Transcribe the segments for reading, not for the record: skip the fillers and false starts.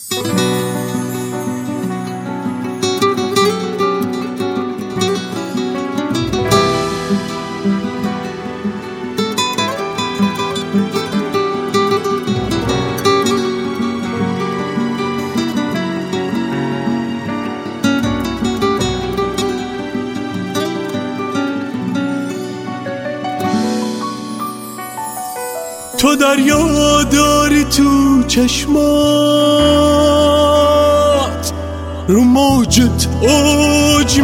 تو دریا داری تو چشمات، رو موجت اوج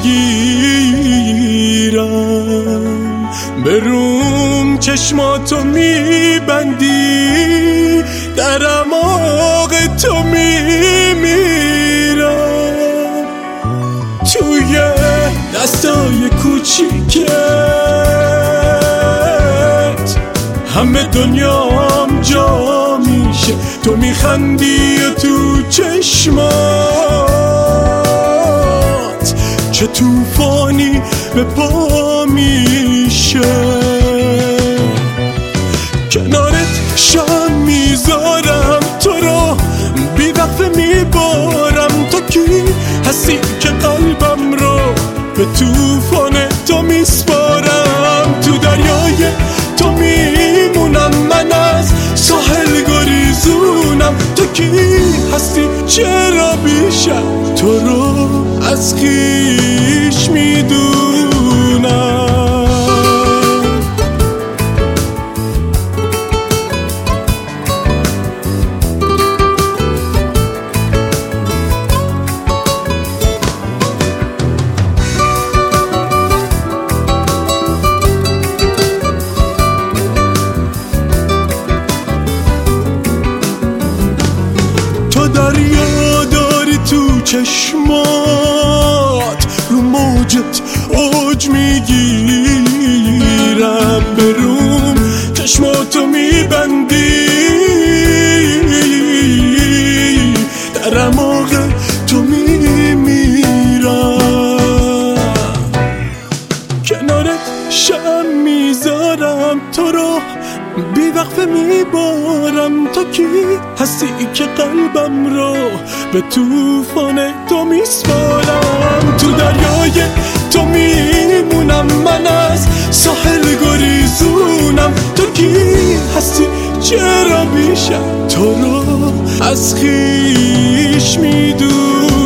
میگیرم، به روم چشماتو میبندی، در اعماق تو میمیرم. توی دستای کوچیکت همه دنیام جا میشه، تو میخندی و تو چشمات چه توفانی به پا میشه. کنارت شام میذارم، تو رو بی‌وقفه میبارم. تو کی هستی که قلبم رو به توفان تو میسپارم؟ تو دریای تو میمونم، من از ساحل گریزونم. تو کی هستی؟ چرا بیشم تو رو از خویش میدونم؟ دریا داری تو چشمات، رو موجت اوج میگیرم، به روم چشماتو میبندی، در اعماق تو میمیرم. کنارت شم میذارم، تو رو بی‌وقفه میبارم. تو کی هستی که قلبم رو به توفان تو میسپارم؟ تو دریای تو میمونم، من از ساحل گریزونم. تو کی هستی؟ چرا بیشم تو رو از خویش میدونم؟